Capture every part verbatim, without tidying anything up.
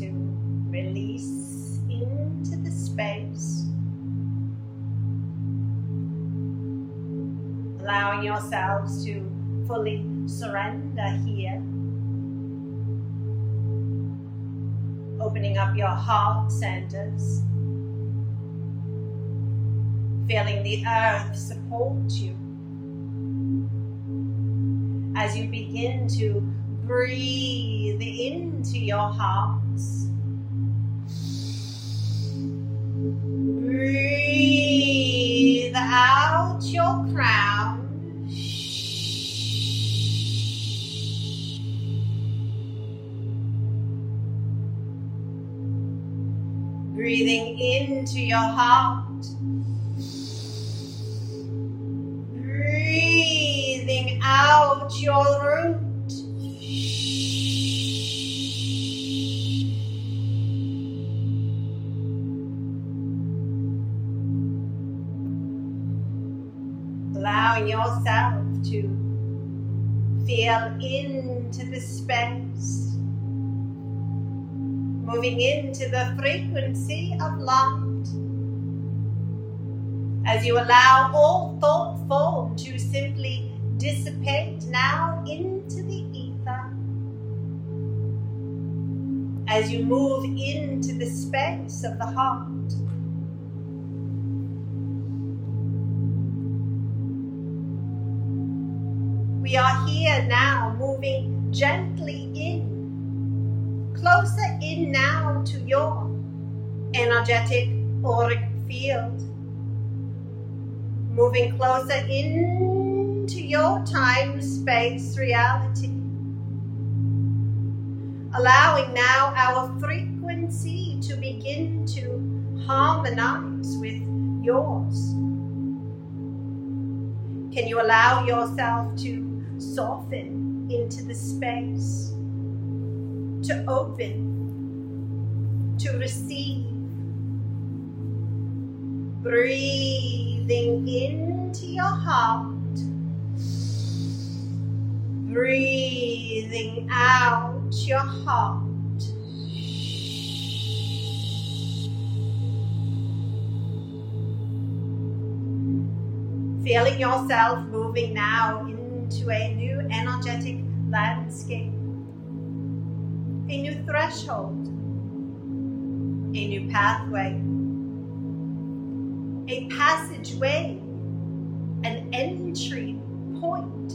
to release into the space, allowing yourselves to fully surrender here, opening up your heart centers, feeling the earth support you as you begin to breathe into your hearts. Breathe out your crown. Breathing into your heart. Breathing out your root. Allowing yourself to feel into the space. Moving into the frequency of light. As you allow all thought form to simply dissipate now into the ether. As you move into the space of the heart. We are here now, moving gently in. Closer in now to your energetic auric field. Moving closer into your time-space reality. Allowing now our frequency to begin to harmonize with yours. Can you allow yourself to soften into the space? To open, to receive, breathing into your heart, breathing out your heart. Feeling yourself moving now into a new energetic landscape. A new threshold, a new pathway, a passageway, an entry point.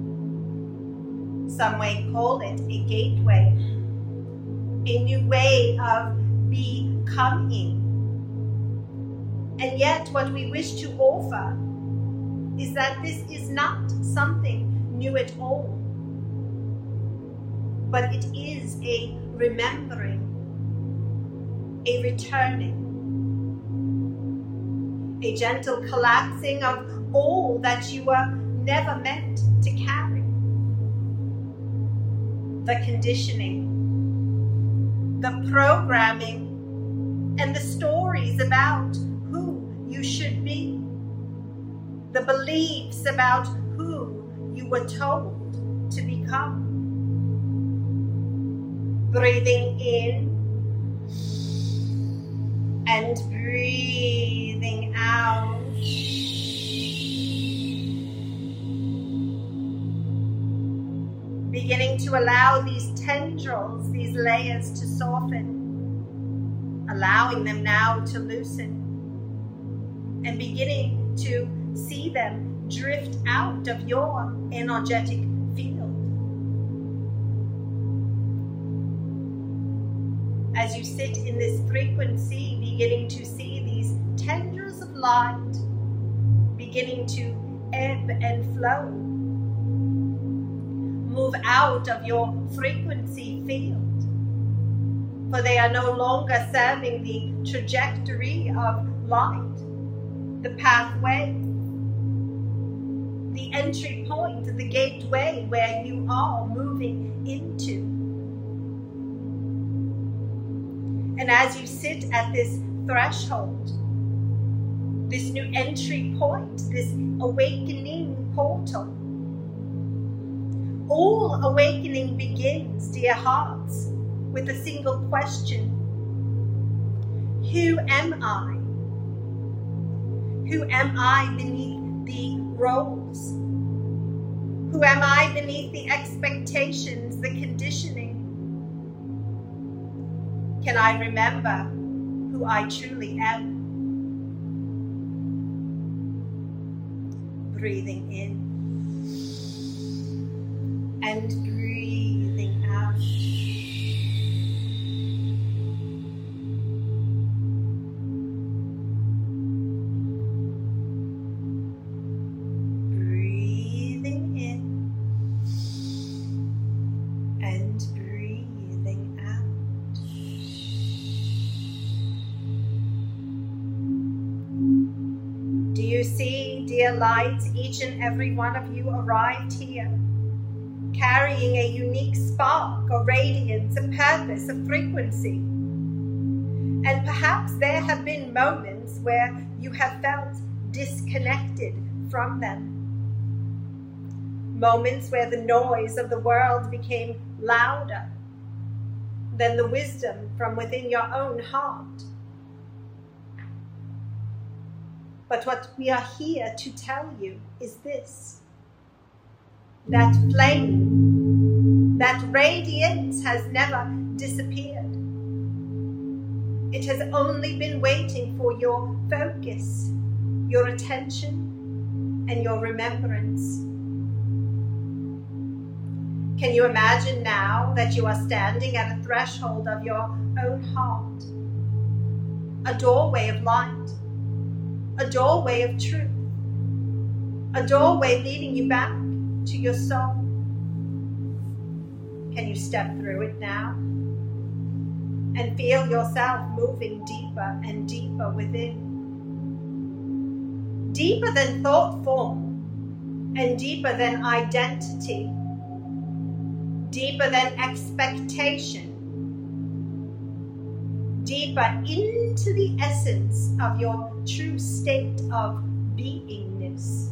Some may call it a gateway, a new way of becoming. And yet what we wish to offer is that this is not something new at all. But it is a remembering, a returning, a gentle collapsing of all that you were never meant to carry. The conditioning, the programming, and the stories about who you should be. The beliefs about who you were told to become. Breathing in and breathing out. Beginning to allow these tendrils, these layers to soften. Allowing them now to loosen. And beginning to see them drift out of your energetic field. As you sit in this frequency, beginning to see these tendrils of light beginning to ebb and flow. Move out of your frequency field, for they are no longer serving the trajectory of light, the pathway, the entry point, the gateway where you are moving into. And as you sit at this threshold, this new entry point, this awakening portal, all awakening begins, dear hearts, with a single question. Who am I? Who am I beneath the roles? Who am I beneath the expectations, the conditioning? Can I remember who I truly am? Breathing in and breathing out. Breathing in and breathing out. Do you see, dear light, each and every one of you arrived here carrying a unique spark, a radiance, a purpose, a frequency. And perhaps there have been moments where you have felt disconnected from them. Moments where the noise of the world became louder than the wisdom from within your own heart. But what we are here to tell you is this. That flame, that radiance has never disappeared. It has only been waiting for your focus, your attention, and your remembrance. Can you imagine now that you are standing at a threshold of your own heart? A doorway of light, a doorway of truth, a doorway leading you back to your soul. Can you step through it now and feel yourself moving deeper and deeper within? Deeper than thought form and deeper than identity, deeper than expectation, deeper into the essence of your true state of beingness.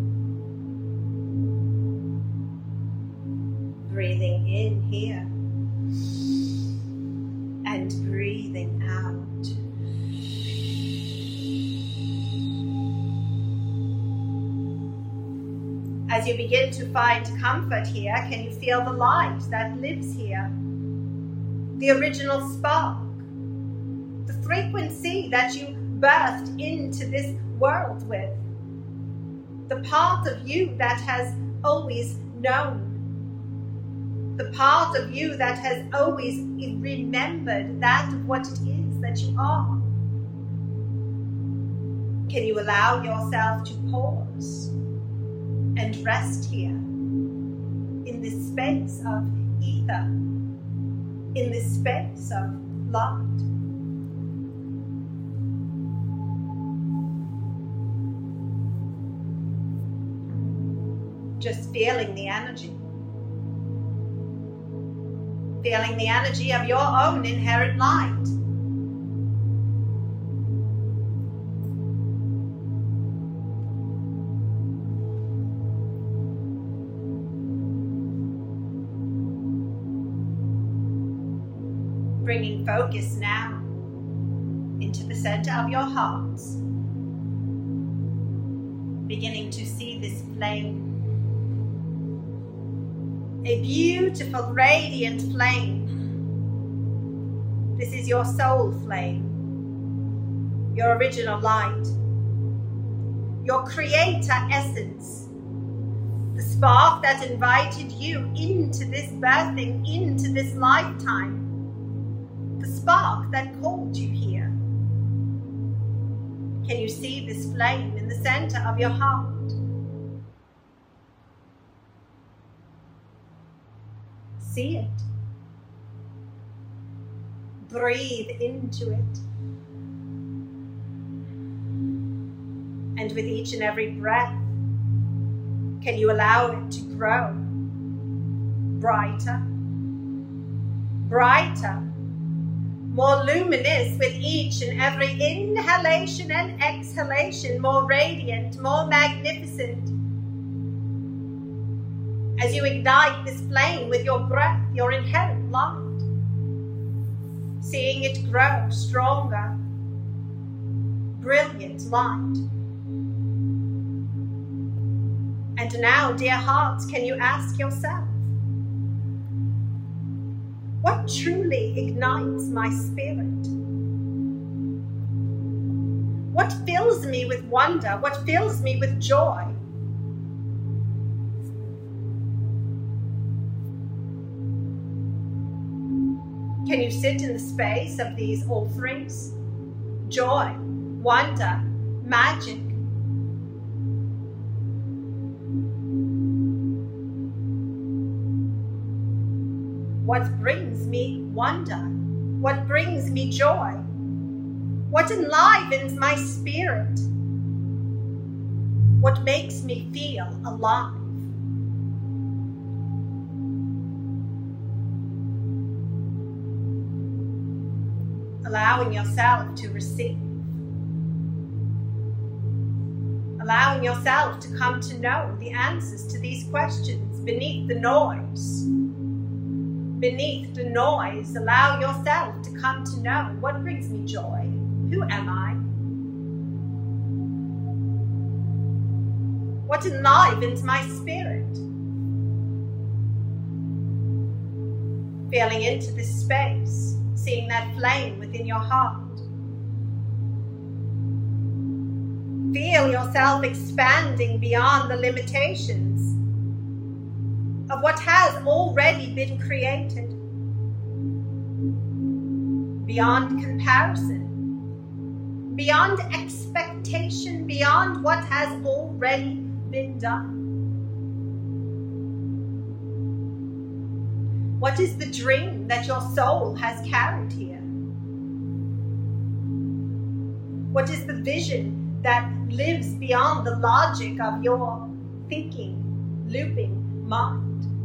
Breathing in here and breathing out. As you begin to find comfort here, can you feel the light that lives here? The original spark, the frequency that you birthed into this world with, the part of you that has always known, the part of you that has always remembered that of what it is that you are. Can you allow yourself to pause and rest here in this space of ether, in this space of light? Just feeling the energy. Feeling the energy of your own inherent light. Bringing focus now into the center of your heart. Beginning to see this flame. A beautiful, radiant flame. This is your soul flame, your original light, your creator essence, the spark that invited you into this birthing, into this lifetime, the spark that called you here. Can you see this flame in the center of your heart? See it. Breathe into it. And with each and every breath, can you allow it to grow brighter, brighter, more luminous with each and every inhalation and exhalation, more radiant, more magnificent. As you ignite this flame with your breath, your inherent light, seeing it grow stronger, brilliant light. And now, dear heart, can you ask yourself, what truly ignites my spirit? What fills me with wonder? What fills me with joy? Can you sit in the space of these offerings? Joy, wonder, magic. What brings me wonder? What brings me joy? What enlivens my spirit? What makes me feel alive? Allowing yourself to receive. Allowing yourself to come to know the answers to these questions beneath the noise. Beneath the noise, allow yourself to come to know what brings me joy. Who am I? What enlivens my spirit? Feeling into this space, seeing that flame within your heart. Feel yourself expanding beyond the limitations of what has already been created, beyond comparison, beyond expectation, beyond what has already been done. What is the dream that your soul has carried here? What is the vision that lives beyond the logic of your thinking, looping mind?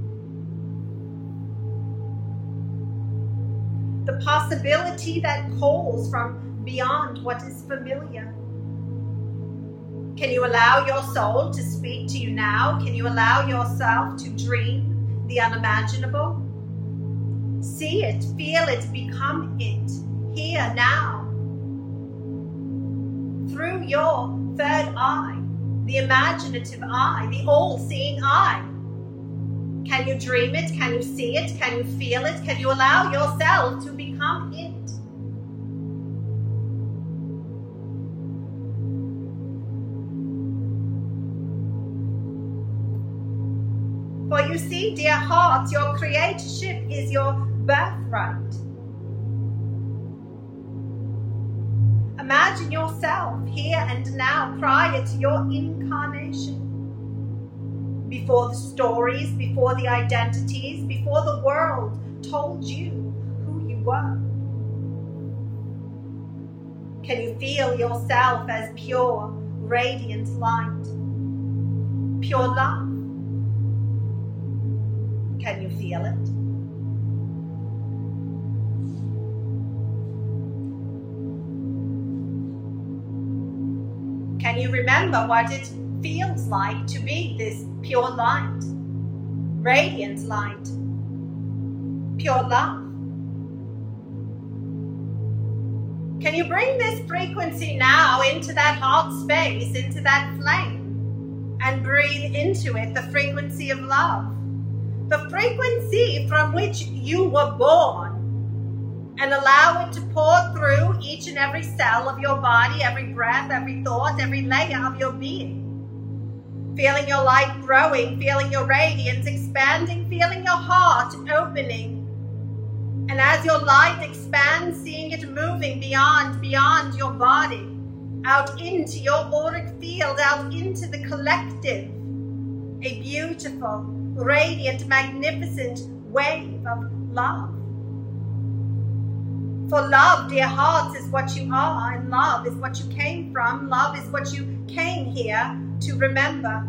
The possibility that calls from beyond what is familiar. Can you allow your soul to speak to you now? Can you allow yourself to dream the unimaginable? See it, feel it, become it, here, now. Through your third eye, the imaginative eye, the all-seeing eye. Can you dream it? Can you see it? Can you feel it? Can you allow yourself to become it? For you see, dear heart, your creatorship is your birthright. Imagine yourself here and now prior to your incarnation. Before the stories, before the identities, before the world told you who you were. Can you feel yourself as pure, radiant light? Pure love? Can you feel it? Can you remember what it feels like to be this pure light, radiant light, pure love? Can you bring this frequency now into that heart space, into that flame, and breathe into it the frequency of love, the frequency from which you were born, and allow it to pour through each and every cell of your body, every breath, every thought, every layer of your being. Feeling your light growing, feeling your radiance expanding, feeling your heart opening. And as your light expands, seeing it moving beyond, beyond your body, out into your auric field, out into the collective. A beautiful, radiant, magnificent wave of love. For love, dear hearts, is what you are, and love is what you came from. Love is what you came here to remember.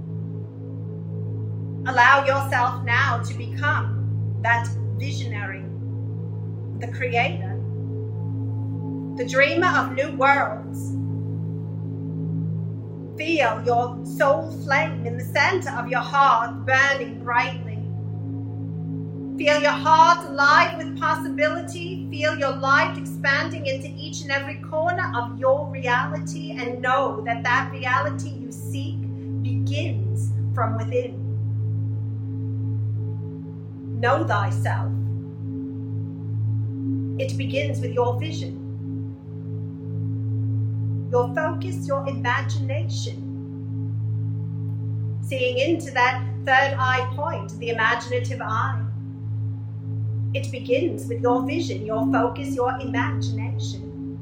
Allow yourself now to become that visionary, the creator, the dreamer of new worlds. Feel your soul flame in the center of your heart burning brightly. Feel your heart alive with possibility. Feel your light expanding into each and every corner of your reality, and know that that reality you seek begins from within. Know thyself. It begins with your vision, your focus, your imagination. Seeing into that third eye point, the imaginative eye. It begins with your vision, your focus, your imagination.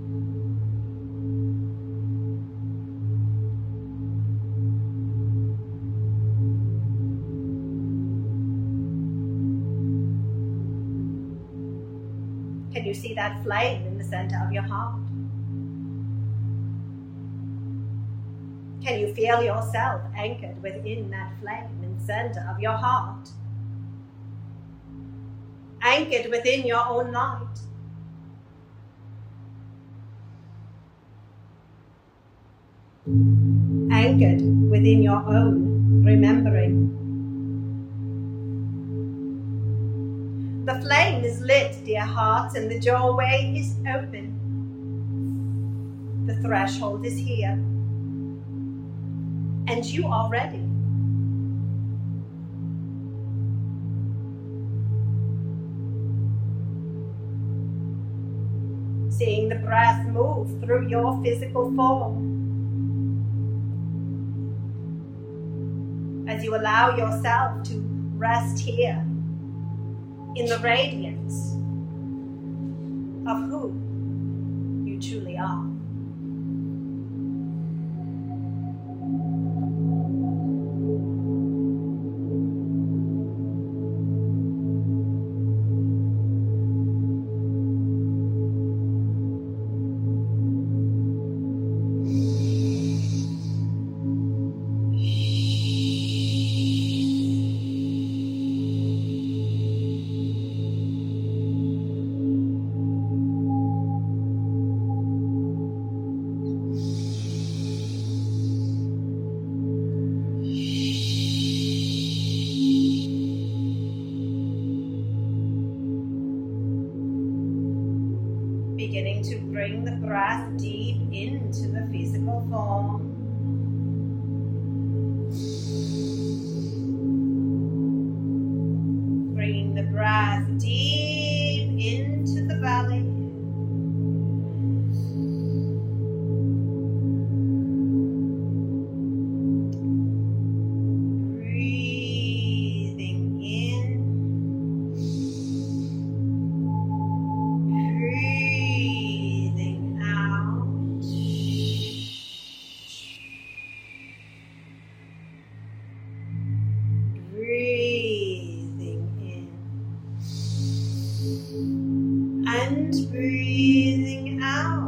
Can you see that flame in the center of your heart? Can you feel yourself anchored within that flame in the center of your heart? Anchored within your own light. Anchored within your own remembering. The flame is lit, dear hearts, and the doorway is open. The threshold is here. And you are ready. Seeing the breath move through your physical form. As you allow yourself to rest here in the radiance of who you truly are. Beginning to bring the breath deep into the physical form. Bringing the breath deep into the belly. And breathing out.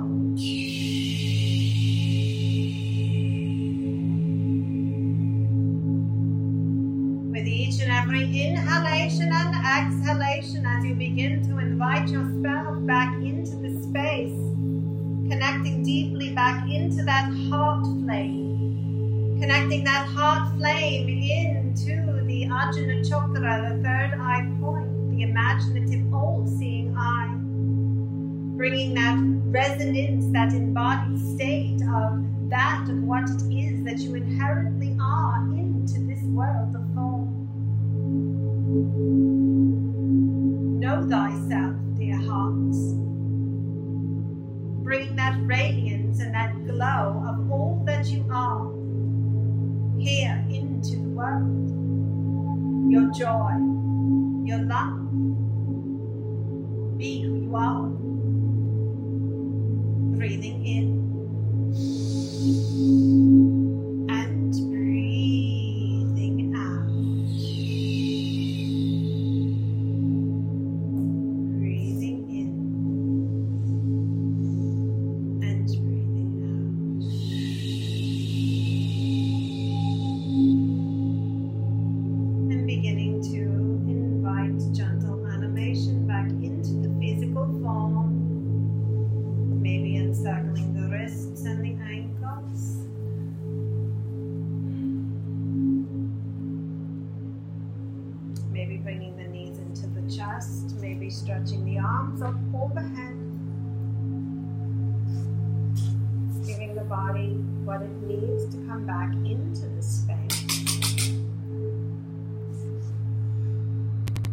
With each and every inhalation and exhalation, as you begin to invite yourself back into the space, connecting deeply back into that heart flame, connecting that heart flame into the Ajna Chakra, the third eye point, the imaginative all-seeing eye. Bringing that resonance, that embodied state of that of what it is that you inherently are into this world of form. Know thyself, dear hearts. Bring that radiance and that glow of all that you are here into the world. Your joy, your love. Be who you are. Breathing in and breathing out. Breathing in and breathing out. And beginning to invite gentle animation back into the physical form. Maybe encircling the wrists and the ankles. Maybe bringing the knees into the chest. just maybe stretching the arms up overhead, giving the body what it needs to come back into the space.